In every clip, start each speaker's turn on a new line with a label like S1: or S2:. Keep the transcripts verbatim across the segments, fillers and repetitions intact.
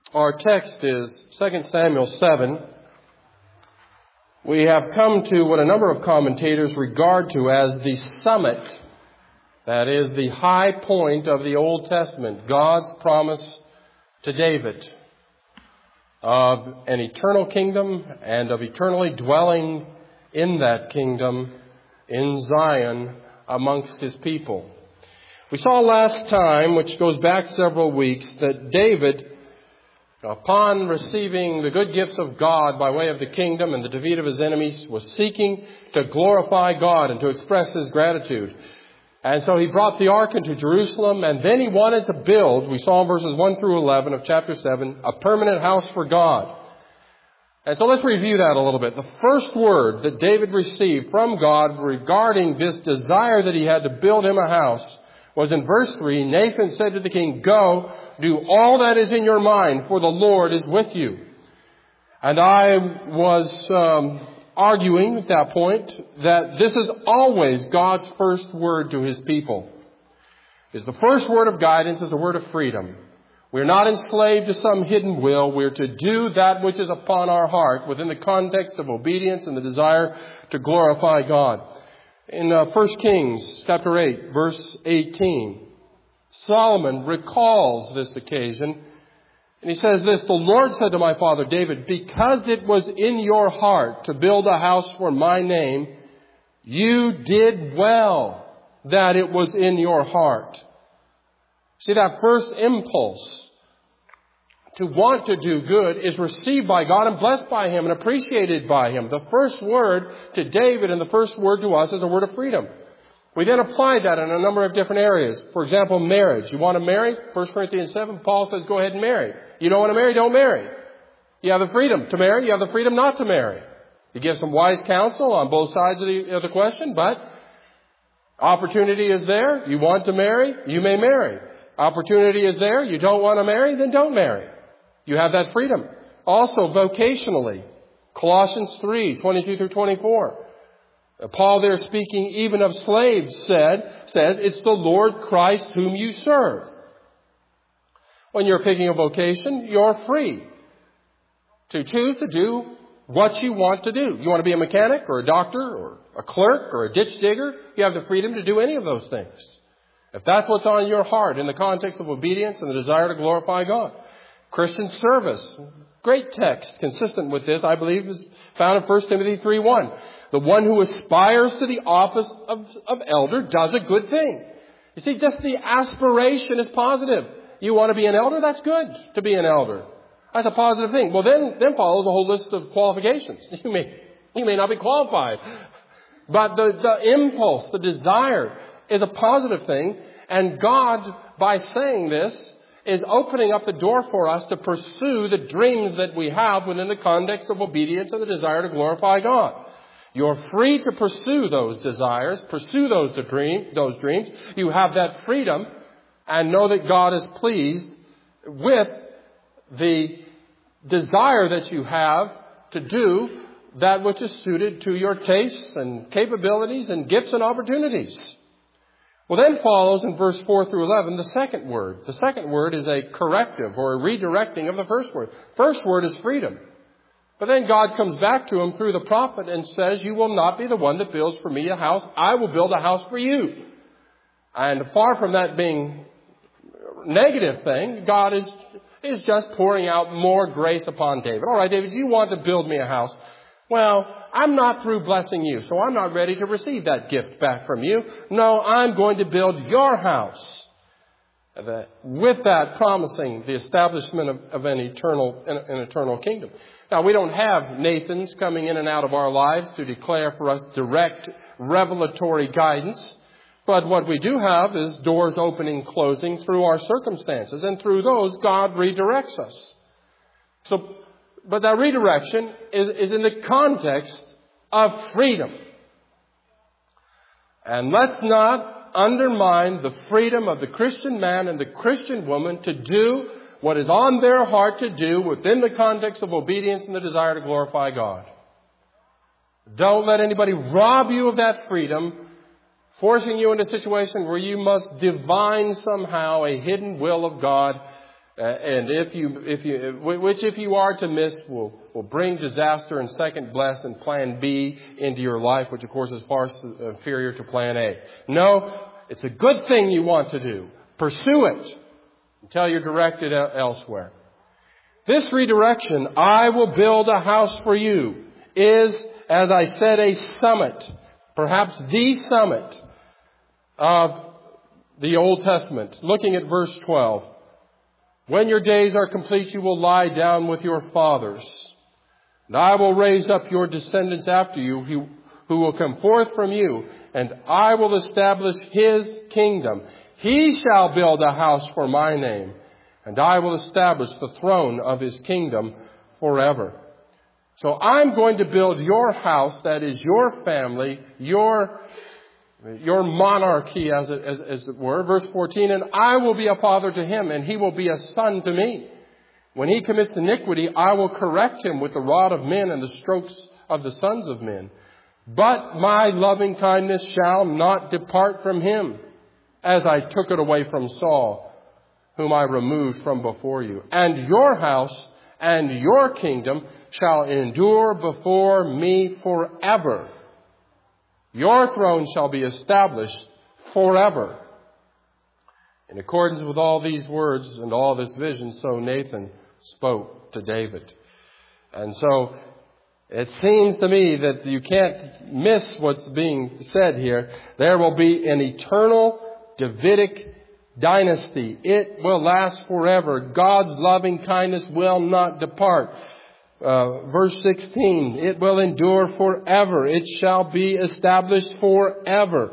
S1: Our text is Second Samuel seven. We have come to what a number of commentators regard to as the summit, that is the high point of the Old Testament, God's promise to David of an eternal kingdom and of eternally dwelling in that kingdom in Zion amongst His people. We saw last time, which goes back several weeks, that David, upon receiving the good gifts of God by way of the kingdom and the defeat of his enemies, was seeking to glorify God and to express his gratitude. And so he brought the ark into Jerusalem, and then he wanted to build, we saw in verses one through eleven of chapter seven, a permanent house for God. And so let's review that a little bit. The first word that David received from God regarding this desire that he had to build him a house was in verse three. Nathan said to the king, "Go, do all that is in your mind, for the Lord is with you." And I was um, arguing at that point that this is always God's first word to His people. Is the first word of guidance is a word of freedom. We're not enslaved to some hidden will. We're to do that which is upon our heart within the context of obedience and the desire to glorify God. In uh, First Kings chapter eight, verse eighteen, Solomon recalls this occasion, and he says this, "The Lord said to my father David, because it was in your heart to build a house for my name, you did well that it was in your heart." See, that first impulse to want to do good is received by God and blessed by Him and appreciated by Him. The first word to David and the first word to us is a word of freedom. We then apply that in a number of different areas. For example, marriage. You want to marry? First Corinthians seven, Paul says, go ahead and marry. You don't want to marry? Don't marry. You have the freedom to marry. You have the freedom not to marry. He gives some wise counsel on both sides of the, of the question, but opportunity is there. You want to marry? You may marry. Opportunity is there. You don't want to marry? Then don't marry. You have that freedom. Also, vocationally, Colossians three, twenty-two through twenty-four. Paul there, speaking even of slaves, said, says, it's the Lord Christ whom you serve. When you're picking a vocation, you're free to choose to do what you want to do. You want to be a mechanic or a doctor or a clerk or a ditch digger? You have the freedom to do any of those things. If that's what's on your heart in the context of obedience and the desire to glorify God. Christian service. Great text consistent with this, I believe, is found in First Timothy three one. The one who aspires to the office of, of elder does a good thing. You see, just the aspiration is positive. You want to be an elder? That's good to be an elder. That's a positive thing. Well, then, then follows a whole list of qualifications. You may, you may not be qualified. But the, the impulse, the desire is a positive thing. And God, by saying this, is opening up the door for us to pursue the dreams that we have within the context of obedience and the desire to glorify God. You're free to pursue those desires, pursue those dream, those dreams. You have that freedom and know that God is pleased with the desire that you have to do that which is suited to your tastes and capabilities and gifts and opportunities. Well, then follows in verse four through eleven the second word. The second word is a corrective or a redirecting of the first word. First word is freedom. But then God comes back to him through the prophet and says, you will not be the one that builds for me a house. I will build a house for you. And far from that being a negative thing, God is, is just pouring out more grace upon David. All right, David, you want to build me a house. Well, I'm not through blessing you, so I'm not ready to receive that gift back from you. No, I'm going to build your house. With that, promising the establishment of, of an eternal, an, an eternal kingdom. Now, we don't have Nathans coming in and out of our lives to declare for us direct revelatory guidance. But what we do have is doors opening, closing through our circumstances. And through those, God redirects us. So, but that redirection is, is in the context of freedom. And let's not undermine the freedom of the Christian man and the Christian woman to do what is on their heart to do within the context of obedience and the desire to glorify God. Don't let anybody rob you of that freedom, forcing you into a situation where you must divine somehow a hidden will of God Uh, and if you, if you, which if you are to miss will, will bring disaster and second best and plan B into your life, which of course is far inferior to plan A. No, it's a good thing you want to do. Pursue it until you're directed elsewhere. This redirection, I will build a house for you, is, as I said, a summit, perhaps the summit of the Old Testament. Looking at verse twelve. When your days are complete, you will lie down with your fathers. And I will raise up your descendants after you, who, who will come forth from you, and I will establish his kingdom. He shall build a house for my name, and I will establish the throne of his kingdom forever. So I'm going to build your house, that is your family, your Your monarchy, as it, as, as it were. Verse fourteen, and I will be a father to him, and he will be a son to me. When he commits iniquity, I will correct him with the rod of men and the strokes of the sons of men. But my loving kindness shall not depart from him, as I took it away from Saul, whom I removed from before you. And your house and your kingdom shall endure before me forever. Your throne shall be established forever. In accordance with all these words and all this vision, so Nathan spoke to David. And so it seems to me that you can't miss what's being said here. There will be an eternal Davidic dynasty. It will last forever. God's loving kindness will not depart. Uh, verse sixteen, it will endure forever. It shall be established forever.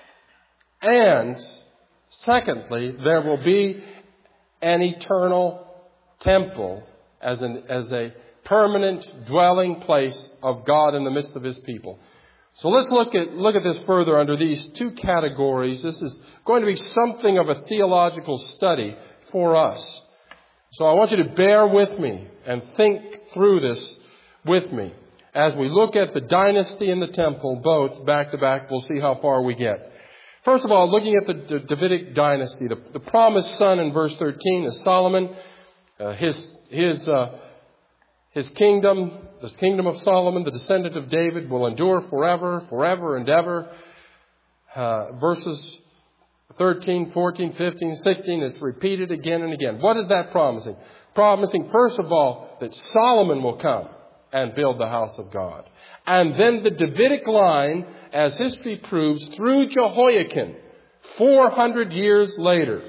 S1: And secondly, there will be an eternal temple as an, as a permanent dwelling place of God in the midst of his people. So let's look at, look at this further under these two categories. This is going to be something of a theological study for us. So I want you to bear with me and think through this with me. As we look at the dynasty and the temple, both back to back, we'll see how far we get. First of all, looking at the Davidic dynasty, the, the promised son in verse thirteen is Solomon. Uh, his his uh, his kingdom, this kingdom of Solomon, the descendant of David, will endure forever, forever and ever. Uh, verses thirteen, fourteen, fifteen, sixteen, it's repeated again and again. What is that promising? Promising, first of all, that Solomon will come and build the house of God. And then the Davidic line, as history proves, through Jehoiakim, four hundred years later.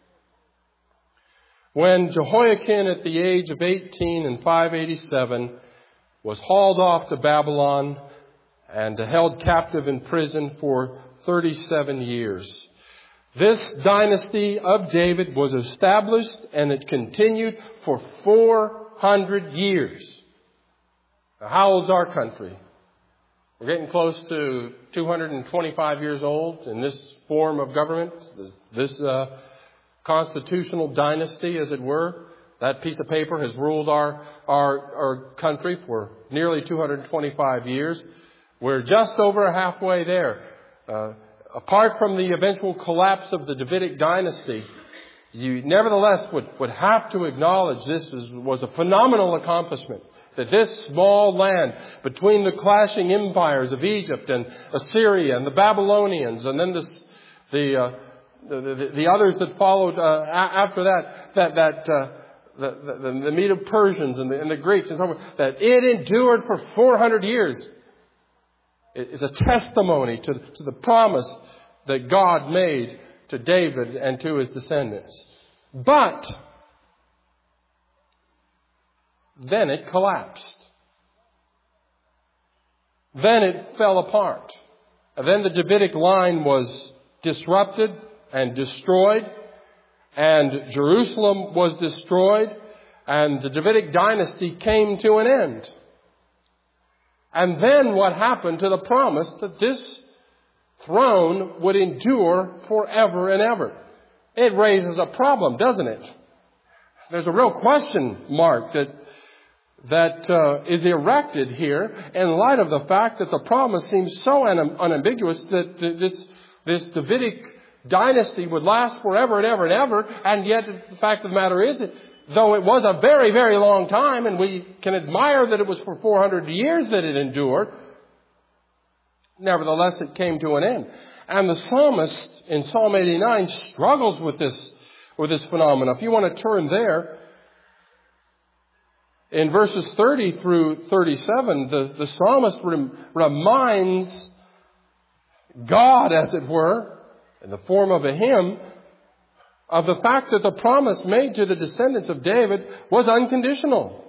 S1: When Jehoiakim, at the age of eighteen in five eighty-seven, was hauled off to Babylon and held captive in prison for thirty-seven years. This dynasty of David was established and it continued for four hundred years. Now, how old is our country? We're getting close to two hundred twenty-five years old in this form of government, this uh, constitutional dynasty, as it were. That piece of paper has ruled our, our, our country for nearly two hundred twenty-five years. We're just over halfway there. Uh, Apart from the eventual collapse of the Davidic dynasty, you nevertheless would, would have to acknowledge this was, was a phenomenal accomplishment. That this small land between the clashing empires of Egypt and Assyria and the Babylonians and then this, the, uh, the, the the others that followed uh, after that, that, that uh, the, the, the Medo-Persians and the, and the Greeks and so on, that it endured for four hundred years. It is a testimony to, to the promise that God made to David and to his descendants. But then it collapsed. Then it fell apart. And then the Davidic line was disrupted and destroyed. And Jerusalem was destroyed. And the Davidic dynasty came to an end. And then what happened to the promise that this throne would endure forever and ever? It raises a problem, doesn't it? There's a real question mark that that uh, is erected here in light of the fact that the promise seems so un- unambiguous that this this Davidic dynasty would last forever and ever and ever, and yet the fact of the matter is that though it was a very, very long time, and we can admire that it was for four hundred years that it endured, nevertheless it came to an end. And the psalmist in Psalm eighty-nine struggles with this, with this phenomenon. If you want to turn there, in verses thirty through thirty-seven, the, the psalmist rem, reminds God, as it were, in the form of a hymn, of the fact that the promise made to the descendants of David was unconditional.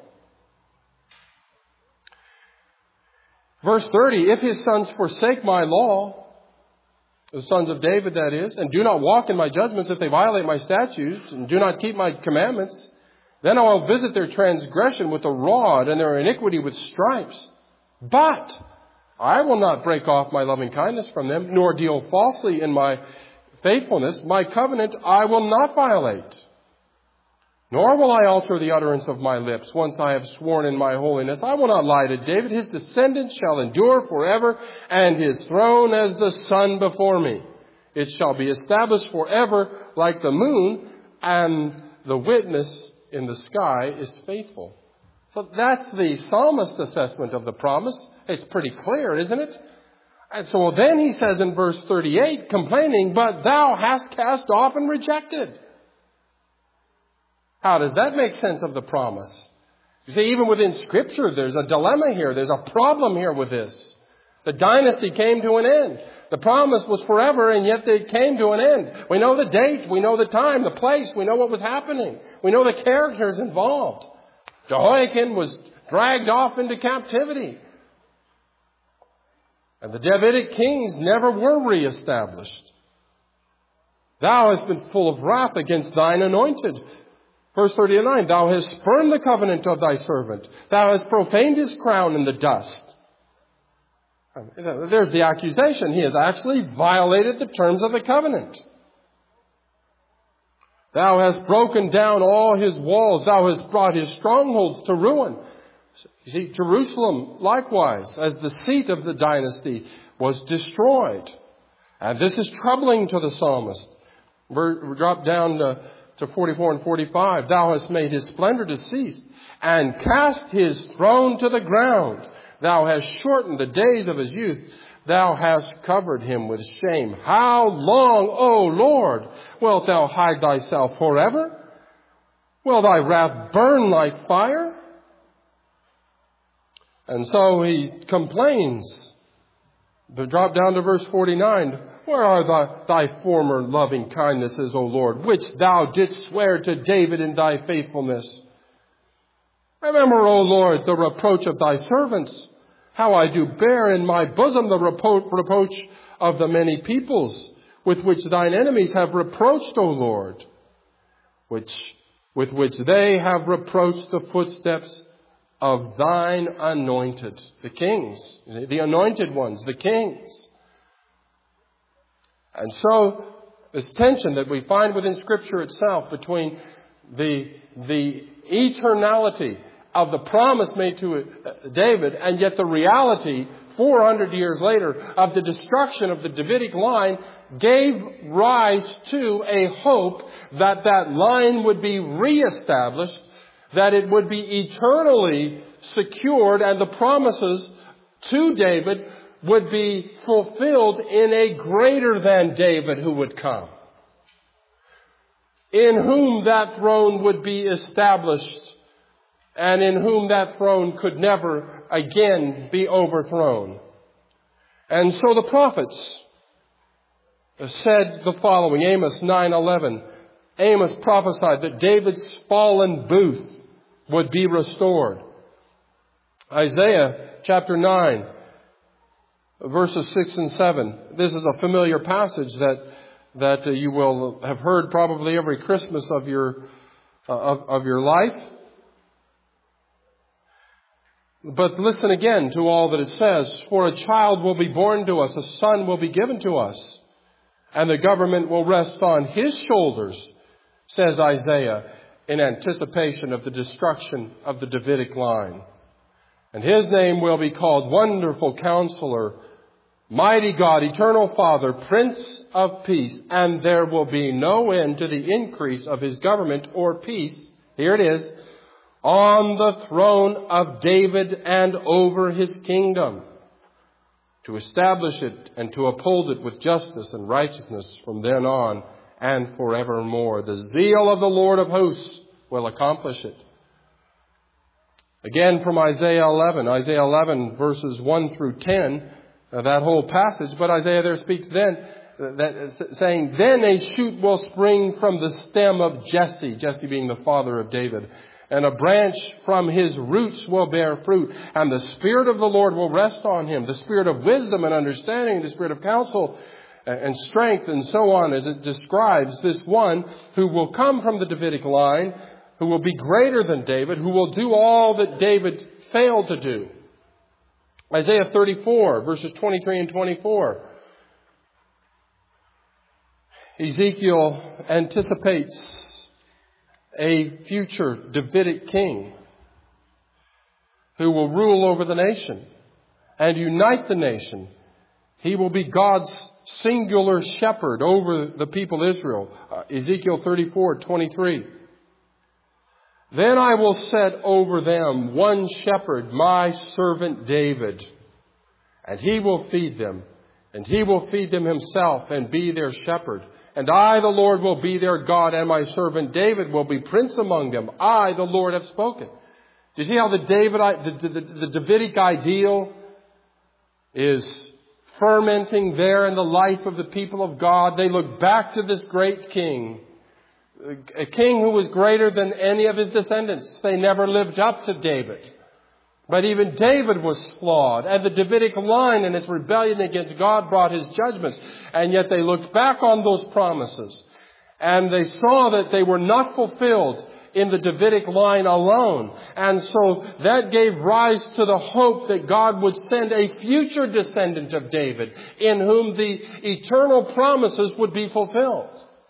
S1: Verse thirty, if his sons forsake my law, the sons of David that is, and do not walk in my judgments, if they violate my statutes and do not keep my commandments, then I will visit their transgression with a rod and their iniquity with stripes. But I will not break off my loving kindness from them, nor deal falsely in my faithfulness. My covenant I will not violate, nor will I alter the utterance of my lips. Once I have sworn in my holiness, I will not lie to David. His descendants shall endure forever, and his throne as the sun before me. It shall be established forever like the moon, and the witness in the sky is faithful. So that's the psalmist's assessment of the promise. It's pretty clear, isn't it? And so then he says in verse thirty-eight, complaining, but thou hast cast off and rejected. How does that make sense of the promise? You see, even within Scripture, there's a dilemma here. There's a problem here with this. The dynasty came to an end. The promise was forever, and yet it came to an end. We know the date. We know the time, the place. We know what was happening. We know the characters involved. Jehoiakim was dragged off into captivity. And the Davidic kings never were reestablished. Thou hast been full of wrath against thine anointed. Verse thirty-nine, thou hast spurned the covenant of thy servant. Thou hast profaned his crown in the dust. There's the accusation. He has actually violated the terms of the covenant. Thou hast broken down all his walls. Thou hast brought his strongholds to ruin. You see, Jerusalem, likewise, as the seat of the dynasty, was destroyed. And this is troubling to the psalmist. We're, we drop down to, to forty-four and forty-five. Thou hast made his splendor to cease, and cast his throne to the ground. Thou hast shortened the days of his youth. Thou hast covered him with shame. How long, O Lord, wilt thou hide thyself forever? Will thy wrath burn like fire? And so he complains. But drop down to verse forty-nine. Where are thy, thy former loving kindnesses, O Lord, which thou didst swear to David in thy faithfulness? Remember, O Lord, the reproach of thy servants, how I do bear in my bosom the repro- reproach of the many peoples, with which thine enemies have reproached, O Lord, which, with which they have reproached the footsteps of thine anointed, the kings, the anointed ones, the kings. And so, this tension that we find within Scripture itself between the, the eternality of the promise made to David, and yet the reality, four hundred years later, of the destruction of the Davidic line, gave rise to a hope that that line would be reestablished, that it would be eternally secured, and the promises to David would be fulfilled in a greater than David who would come, in whom that throne would be established, and in whom that throne could never again be overthrown. And so the prophets said the following, Amos nine eleven. Amos prophesied that David's fallen booth would be restored. Isaiah chapter nine, verses six and seven. This is a familiar passage that that uh, you will have heard probably every Christmas of your uh, of, of your life. But listen again to all that it says. For a child will be born to us, a son will be given to us, and the government will rest on his shoulders, says Isaiah, in anticipation of the destruction of the Davidic line. And his name will be called Wonderful Counselor, Mighty God, Eternal Father, Prince of Peace, and there will be no end to the increase of his government or peace, Here it is. On the throne of David and over his kingdom, to establish it and to uphold it with justice and righteousness from then on and forevermore. The zeal of the Lord of hosts will accomplish it. Again from Isaiah eleven, Isaiah eleven verses one through ten, uh, that whole passage, but Isaiah there speaks then, uh, that, uh, saying, then a shoot will spring from the stem of Jesse, Jesse being the father of David, and a branch from his roots will bear fruit, and the Spirit of the Lord will rest on him, the Spirit of wisdom and understanding, the Spirit of counsel and strength, and so on, as it describes this one who will come from the Davidic line, who will be greater than David, who will do all that David failed to do. Isaiah thirty-four, verses twenty-three and twenty-four. Ezekiel anticipates a future Davidic king who will rule over the nation and unite the nation. He will be God's singular shepherd over the people Israel. Uh, Ezekiel thirty-four, twenty-three. Then I will set over them one shepherd, my servant David, and he will feed them, and he will feed them himself and be their shepherd. And I, the Lord, will be their God, and my servant David will be prince among them. I, the Lord, have spoken. Do you see how the David, the, the, the, the Davidic ideal is fermenting there in the life of the people of God? They look back to this great king, a king who was greater than any of his descendants. They never lived up to David. But even David was flawed. And the Davidic line in its rebellion against God brought his judgments. And yet they looked back on those promises. And they saw that they were not fulfilled in the Davidic line alone. And so that gave rise to the hope that God would send a future descendant of David in whom the eternal promises would be fulfilled.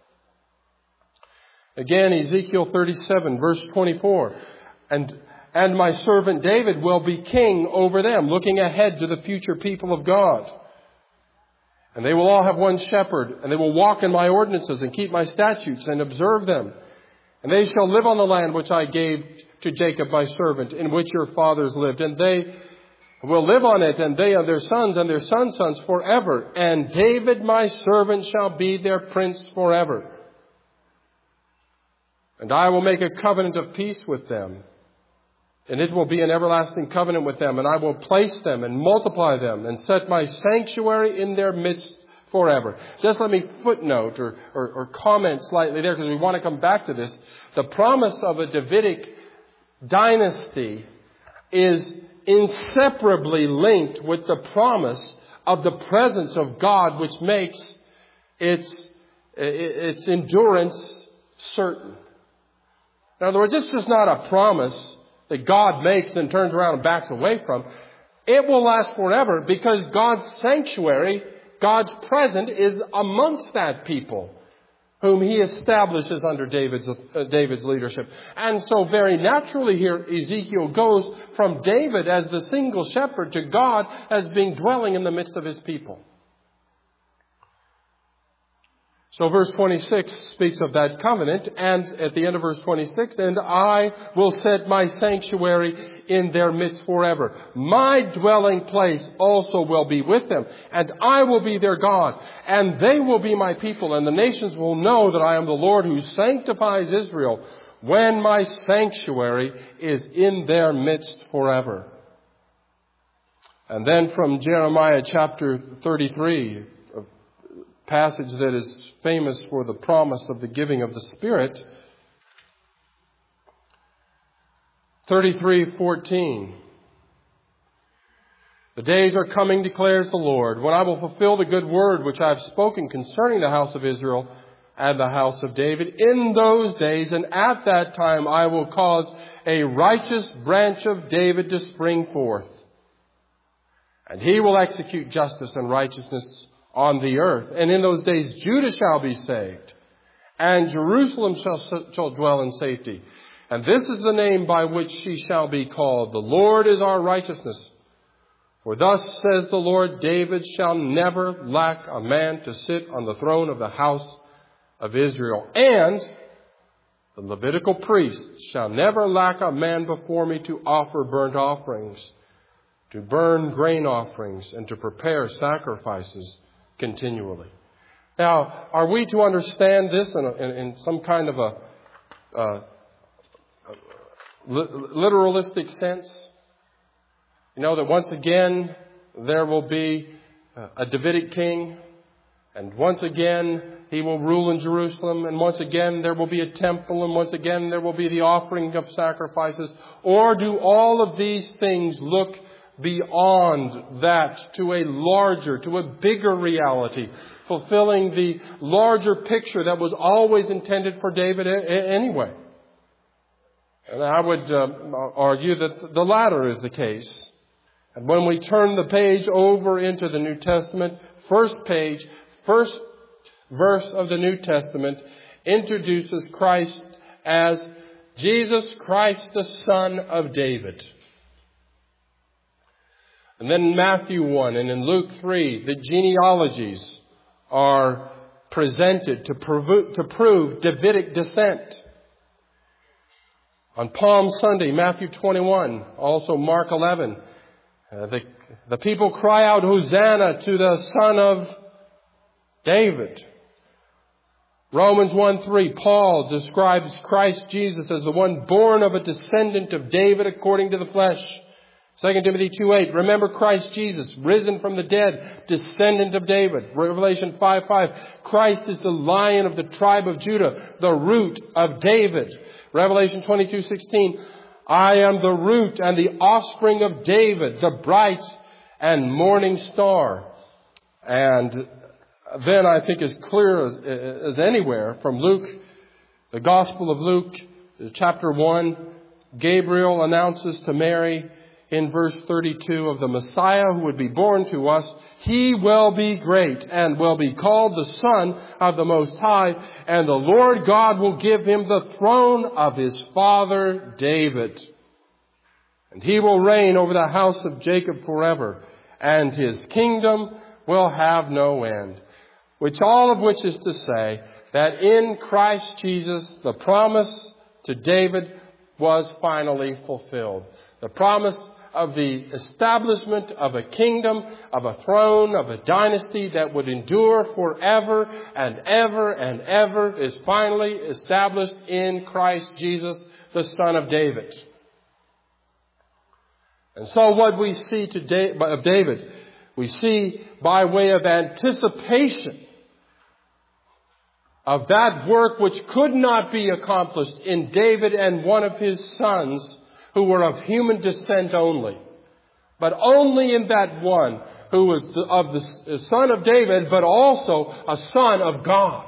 S1: Again, Ezekiel thirty-seven, verse twenty-four. And, and my servant David will be king over them, looking ahead to the future people of God. And they will all have one shepherd, and they will walk in my ordinances and keep my statutes and observe them. And they shall live on the land which I gave to Jacob my servant, in which your fathers lived. And they will live on it, and they and their sons and their sons' sons forever. And David my servant shall be their prince forever. And I will make a covenant of peace with them. And it will be an everlasting covenant with them. And I will place them and multiply them and set my sanctuary in their midst forever. Just let me footnote or, or, or comment slightly there, because we want to come back to this. The promise of a Davidic dynasty is inseparably linked with the promise of the presence of God, which makes its, its endurance certain. In other words, it's just not a promise that God makes and turns around and backs away from. It will last forever because God's sanctuary, God's presence, is amongst that people whom he establishes under David's, uh, David's leadership. And so very naturally here Ezekiel goes from David as the single shepherd to God as being dwelling in the midst of his people. So verse twenty-six speaks of that covenant, and at the end of verse twenty-six, and I will set my sanctuary in their midst forever. My dwelling place also will be with them, and I will be their God, and they will be my people, and the nations will know that I am the Lord who sanctifies Israel when my sanctuary is in their midst forever. And then from Jeremiah chapter thirty-three, passage that is famous for the promise of the giving of the Spirit. thirty-three fourteen. The days are coming, declares the Lord, when I will fulfill the good word which I have spoken concerning the house of Israel and the house of David. In those days and at that time I will cause a righteous branch of David to spring forth. And he will execute justice and righteousness on the earth. And in those days Judah shall be saved, and Jerusalem shall, shall dwell in safety. And this is the name by which she shall be called: the Lord is our righteousness. For thus says the Lord, David shall never lack a man to sit on the throne of the house of Israel. And The Levitical priests shall never lack a man before me to offer burnt offerings, to burn grain offerings, and to prepare sacrifices continually. Now, are we to understand this in, a, in, in some kind of a, uh, a literalistic sense? You know, that once again there will be a Davidic king, and once again he will rule in Jerusalem, and once again there will be a temple, and once again there will be the offering of sacrifices? Or do all of these things look beyond that to a larger, to a bigger reality, fulfilling the larger picture that was always intended for David anyway? And I would uh, argue that the latter is the case. And when we turn the page over into the New Testament, first page, first verse of the New Testament introduces Christ as Jesus Christ, the Son of David. And then in Matthew one and in Luke three, the genealogies are presented to prove, to prove Davidic descent. On Palm Sunday, Matthew twenty-one, also Mark eleven, uh, the, the people cry out, Hosanna to the Son of David. Romans one three, Paul describes Christ Jesus as the one born of a descendant of David according to the flesh. Second Timothy two eight, remember Christ Jesus, risen from the dead, descendant of David. Revelation five five, Christ is the Lion of the tribe of Judah, the root of David. Revelation twenty-two sixteen, I am the root and the offspring of David, the bright and morning star. And then I think as clear as, as anywhere from Luke, the Gospel of Luke, chapter one, Gabriel announces to Mary in verse thirty-two of the Messiah who would be born to us, he will be great and will be called the Son of the Most High, and the Lord God will give him the throne of his father David. And he will reign over the house of Jacob forever, and his kingdom will have no end. Which all of which is to say that in Christ Jesus, the promise to David was finally fulfilled. The promise of the establishment of a kingdom, of a throne, of a dynasty that would endure forever and ever and ever is finally established in Christ Jesus, the Son of David. And so what we see today of David, we see by way of anticipation of that work which could not be accomplished in David and one of his sons who were of human descent only, but only in that one who was the, of the son of David, but also a son of God.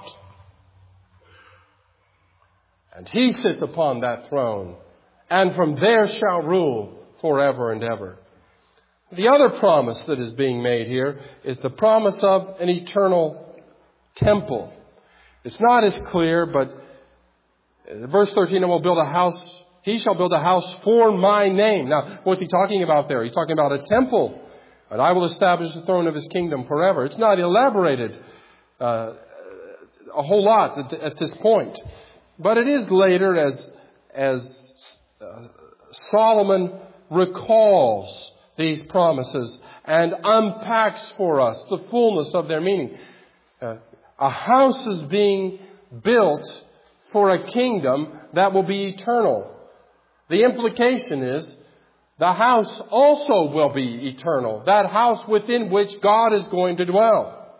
S1: And he sits upon that throne, and from there shall rule forever and ever. The other promise that is being made here is the promise of an eternal temple. It's not as clear, but verse thirteen, I will build a house. He shall build a house for my name. Now, what's he talking about there? He's talking about a temple. And I will establish the throne of his kingdom forever. It's not elaborated uh, a whole lot at, at this point. But it is later as, as uh, Solomon recalls these promises and unpacks for us the fullness of their meaning. Uh, a house is being built for a kingdom that will be eternal. The implication is the house also will be eternal. That house within which God is going to dwell.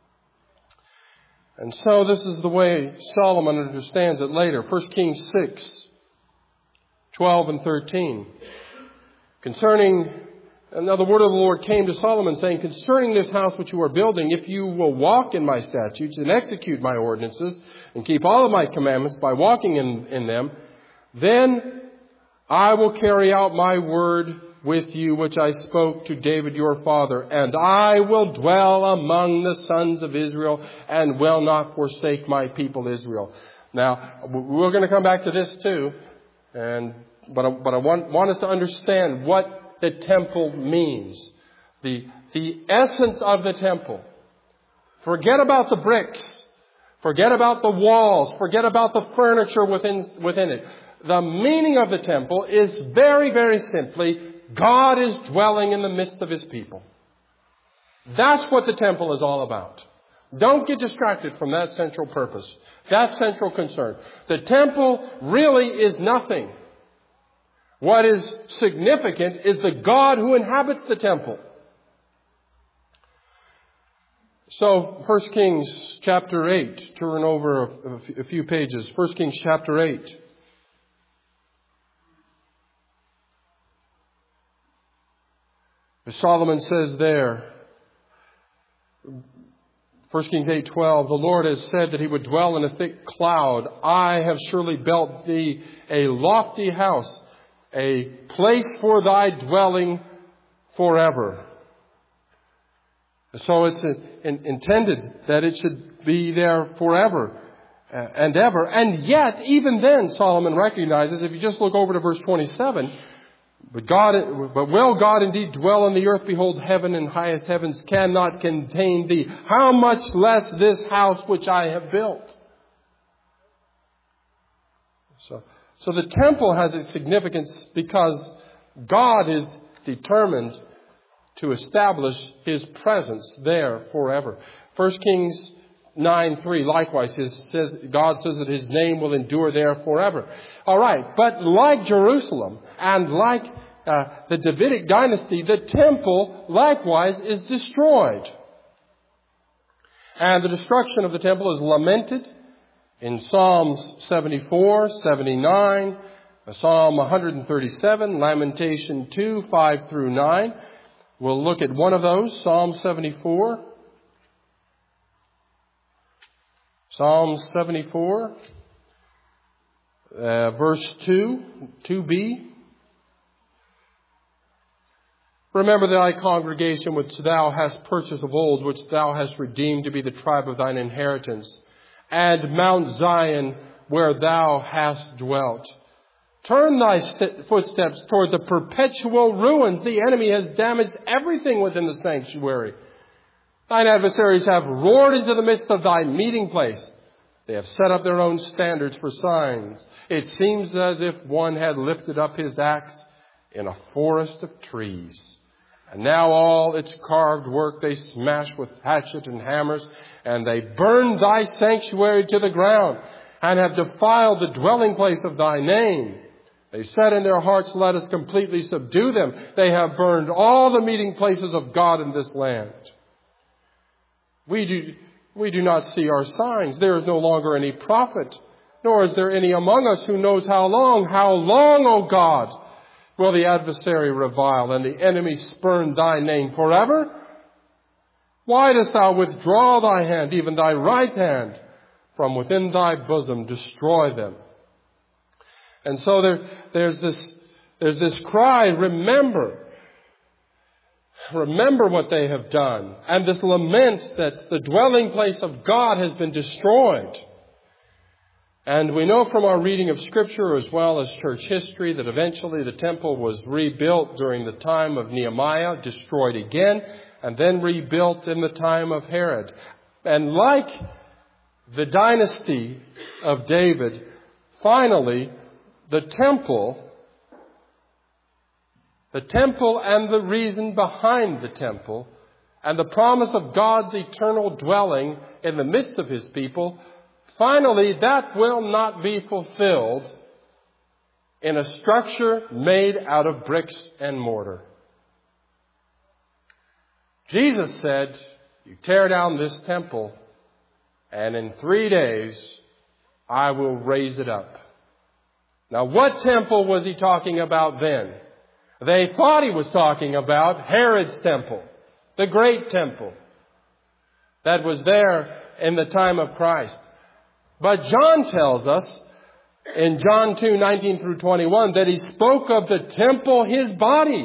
S1: And so this is the way Solomon understands it later. First Kings six, twelve and thirteen. Concerning, now the word of the Lord came to Solomon saying, concerning this house which you are building, if you will walk in my statutes and execute my ordinances and keep all of my commandments by walking in, in them, then I will carry out my word with you, which I spoke to David your father, and I will dwell among the sons of Israel and will not forsake my people Israel. Now, we're going to come back to this too, and but I, but I want, want us to understand what the temple means. The, the essence of the temple. Forget about the bricks. Forget about the walls. Forget about the furniture within, within it. The meaning of the temple is very, very simply, God is dwelling in the midst of His people. That's what the temple is all about. Don't get distracted from that central purpose, that central concern. The temple really is nothing. What is significant is the God who inhabits the temple. So, First Kings chapter eight, turn over a few pages. First Kings chapter eight. Solomon says there, First Kings eight twelve, the Lord has said that He would dwell in a thick cloud. I have surely built thee a lofty house, a place for thy dwelling forever. So it's intended that it should be there forever and ever. And yet, even then, Solomon recognizes, if you just look over to verse twenty-seven, But God, but will God indeed dwell on the earth? Behold, heaven and highest heavens cannot contain thee. How much less this house which I have built? So, so the temple has a significance because God is determined to establish His presence there forever. First Kings nine three, likewise, his, says, God says that His name will endure there forever. All right, but like Jerusalem and like uh, the Davidic dynasty, the temple likewise is destroyed. And the destruction of the temple is lamented in Psalms seventy-four, seventy-nine, Psalm one thirty-seven, Lamentation two, five through nine. We'll look at one of those, Psalm seventy-four. Psalm seventy-four, uh, verse two, two b. Remember thy congregation which thou hast purchased of old, which thou hast redeemed to be the tribe of thine inheritance, and Mount Zion where thou hast dwelt. Turn thy st- footsteps toward the perpetual ruins. The enemy has damaged everything within the sanctuary. Thine adversaries have roared into the midst of thy meeting place. They have set up their own standards for signs. It seems as if one had lifted up his axe in a forest of trees. And now all its carved work they smash with hatchet and hammers, and they burn thy sanctuary to the ground, and have defiled the dwelling place of thy name. They said in their hearts, let us completely subdue them. They have burned all the meeting places of God in this land. We do, we do not see our signs. There is no longer any prophet, nor is there any among us who knows how long, how long, O God, will the adversary revile and the enemy spurn thy name forever? Why dost thou withdraw thy hand, even thy right hand, from within thy bosom? Destroy them. And so there, there's this, there's this cry, remember. Remember what they have done. And this lament that the dwelling place of God has been destroyed. And we know from our reading of Scripture as well as church history that eventually the temple was rebuilt during the time of Nehemiah, destroyed again, and then rebuilt in the time of Herod. And like the dynasty of David, finally, the temple, the temple and the reason behind the temple, and the promise of God's eternal dwelling in the midst of His people, finally, that will not be fulfilled in a structure made out of bricks and mortar. Jesus said, you tear down this temple, and in three days, I will raise it up. Now, what temple was He talking about then? They thought He was talking about Herod's temple, the great temple that was there in the time of Christ. But John tells us in John two, nineteen through twenty-one that He spoke of the temple, His body.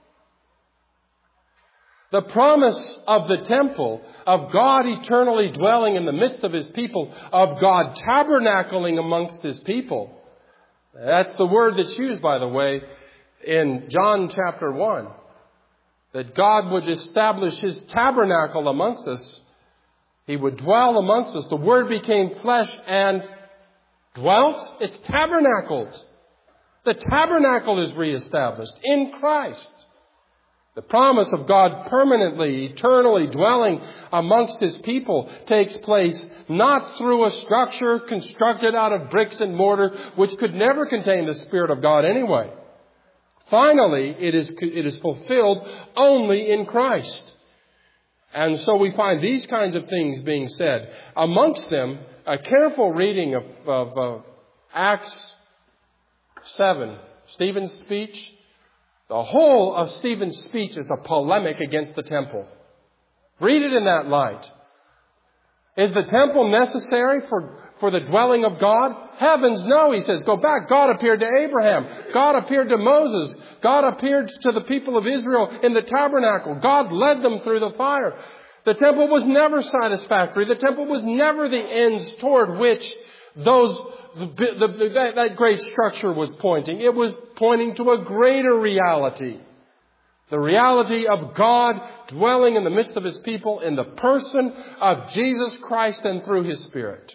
S1: The promise of the temple, of God eternally dwelling in the midst of His people, of God tabernacling amongst His people. That's the word that's used, by the way, in John chapter one. That God would establish His tabernacle amongst us. He would dwell amongst us. The Word became flesh and dwelt. It's tabernacled. The tabernacle is reestablished in Christ. The promise of God permanently, eternally dwelling amongst His people takes place not through a structure constructed out of bricks and mortar, which could never contain the Spirit of God anyway. Finally, it is, it is fulfilled only in Christ. And so we find these kinds of things being said. Amongst them, a careful reading of, of uh, Acts seven, Stephen's speech. The whole of Stephen's speech is a polemic against the temple. Read it in that light. Is the temple necessary for, for the dwelling of God? Heavens, no, he says. Go back. God appeared to Abraham. God appeared to Moses. God appeared to the people of Israel in the tabernacle. God led them through the fire. The temple was never satisfactory. The temple was never the ends toward which those The, the, that, that great structure was pointing. It was pointing to a greater reality. The reality of God dwelling in the midst of His people in the person of Jesus Christ and through His Spirit.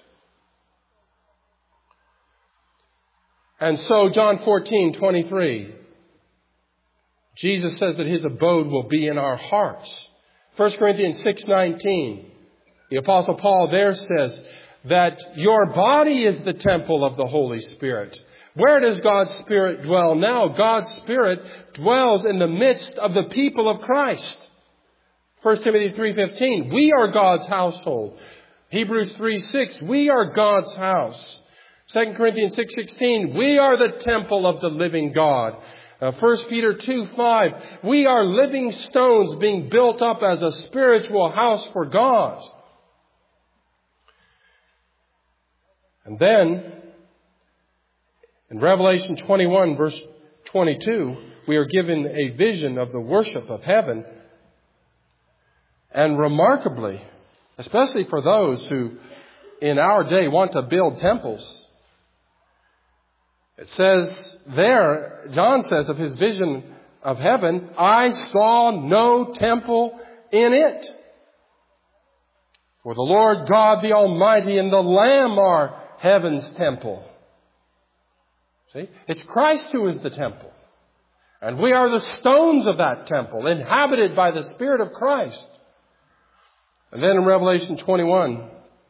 S1: And so John fourteen twenty-three, Jesus says that His abode will be in our hearts. First Corinthians six nineteen, the Apostle Paul there says that your body is the temple of the Holy Spirit. Where does God's Spirit dwell now? God's Spirit dwells in the midst of the people of Christ. First Timothy three fifteen, we are God's household. Hebrews three six, we are God's house. Second Corinthians six sixteen, we are the temple of the living God. Uh, First Peter two five, we are living stones being built up as a spiritual house for God. And then, in Revelation twenty-one, verse twenty-two, we are given a vision of the worship of heaven. And remarkably, especially for those who in our day want to build temples, it says there, John says of his vision of heaven, I saw no temple in it. For the Lord God the Almighty and the Lamb are heaven's temple. See? It's Christ who is the temple. And we are the stones of that temple, inhabited by the Spirit of Christ. And then in Revelation twenty-one,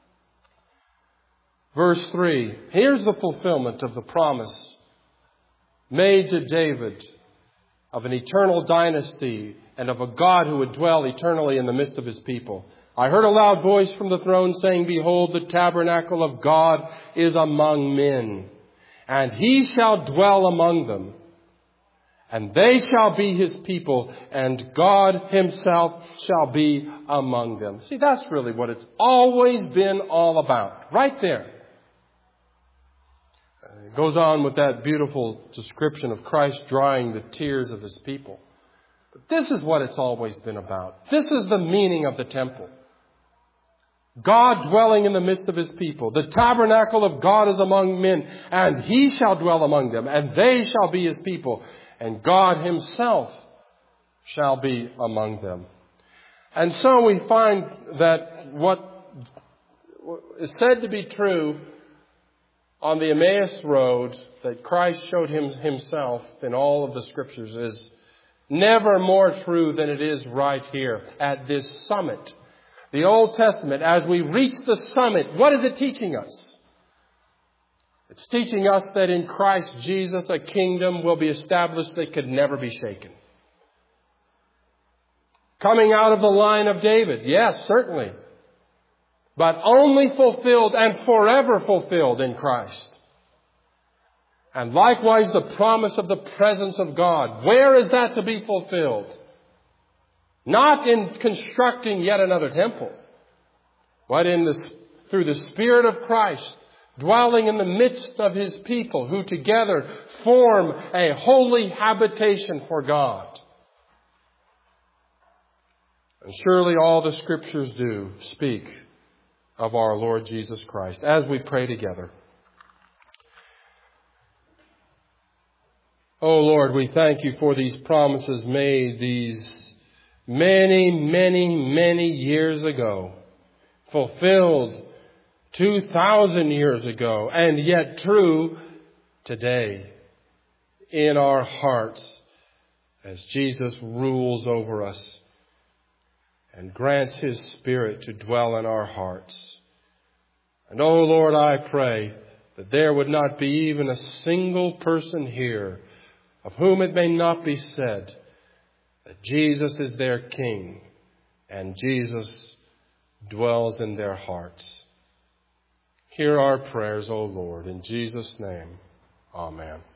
S1: verse three, here's the fulfillment of the promise made to David of an eternal dynasty and of a God who would dwell eternally in the midst of His people. I heard a loud voice from the throne saying, behold, the tabernacle of God is among men, and He shall dwell among them, and they shall be His people, and God Himself shall be among them. See, that's really what it's always been all about. Right there. It goes on with that beautiful description of Christ drying the tears of His people. But this is what it's always been about. This is the meaning of the temple. God dwelling in the midst of His people. The tabernacle of God is among men, and He shall dwell among them, and they shall be His people, and God Himself shall be among them. And so we find that what is said to be true on the Emmaus Road, that Christ showed him Himself in all of the Scriptures, is never more true than it is right here at this summit. The Old Testament, as we reach the summit, what is it teaching us? It's teaching us that in Christ Jesus a kingdom will be established that could never be shaken. Coming out of the line of David, yes, certainly. But only fulfilled and forever fulfilled in Christ. And likewise the promise of the presence of God. Where is that to be fulfilled? Not in constructing yet another temple, but in the, through the Spirit of Christ dwelling in the midst of His people who together form a holy habitation for God. And surely all the Scriptures do speak of our Lord Jesus Christ. As we pray together. Oh Lord, we thank You for these promises made these many, many, many years ago. fulfilled two thousand years ago, and yet true today in our hearts as Jesus rules over us and grants His Spirit to dwell in our hearts. And oh Lord, I pray that there would not be even a single person here of whom it may not be said that Jesus is their King and Jesus dwells in their hearts. Hear our prayers, O Lord, in Jesus' name. Amen.